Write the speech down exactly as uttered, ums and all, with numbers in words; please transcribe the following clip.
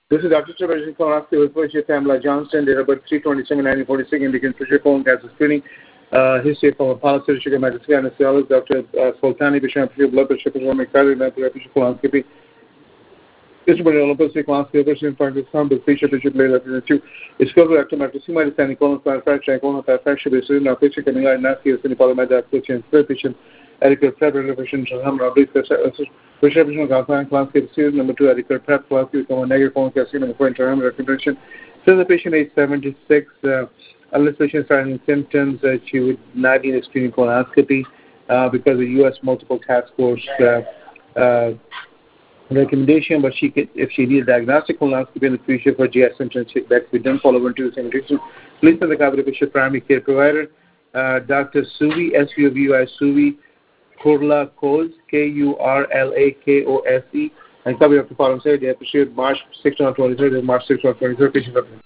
This is Doctor Supervision colonoscopy with Patricia Pamela Johnston, date of birth three twenty-seven nineteen forty-six, indicating Patricia colon cancer screening, uh, history of polycystic sugar majesty, anesthesiologist, Doctor Uh, Sultani, Bishop, blood pressure, cardiac, Patricia colonoscopy. This is Olympus colonoscopy, Patricia Pakistan, but Patricia Bishop Layla two. Discovery after matricima, standing colon fracture, colon fracture, based on Patricia coming out, nasty, as any polymada, patient, patient, adequate prep, patient, ham, rabbi, prescription guideline colonoscopy series number two, adequate prep, colonoscopy, common negative colon cancer, number four, interim recommendation. So the patient age seventy-six, uh, unless patient starting symptoms, uh, she would not need a screening colonoscopy uh, because the U S multiple task force uh, uh, recommendation, but she could, if she needs diagnostic colonoscopy in the future for G I symptoms, that could be done, follow over to the same treatment. Please send the copy to Bishop Primary Care Provider, uh, Doctor Suvi, S U V I, Suvi Kurla Kose, K U R L A K O S E, and copy of the following say, they appreciate March sixth, twenty-third, March sixth, twenty-third, patient